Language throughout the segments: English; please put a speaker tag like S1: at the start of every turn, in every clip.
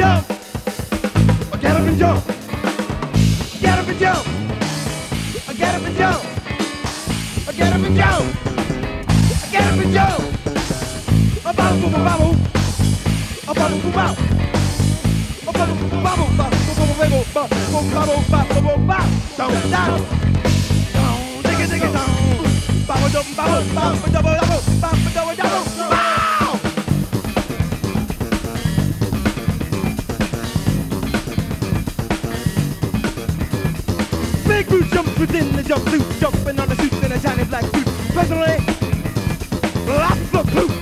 S1: jump. Get up and jump. Get up and jump. Get up and jump. Get up and jump. Get up and jump. A bubble, bubble, bubble. A bubble, bubble, bubble. A bubble, bubble, bubble. Bubble, bubble, bubble, bubble, bubble. Down, down. Down, dig it, down. Bubble, double, bubble, bubble, double, double, bubble, double, double. Wow! Big Groove jumps within the jumpsuit, jumping on the suits in a shiny black suit. Personally, lots of poop.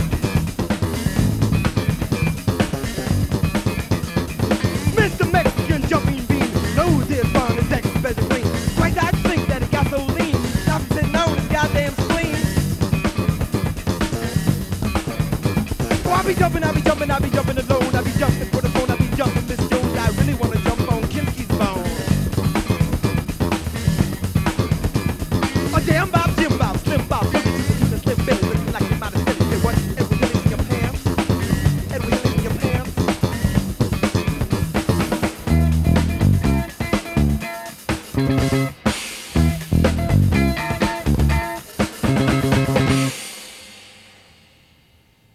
S1: Mr. Mexican jumping bean knows his fun is expensive clean. Quite that think that it got so lean, stops sitting on his goddamn spleen. Oh, I be jumping alone, I be jumping for the phone, I be jumping Miss Jones. I really wanna jump.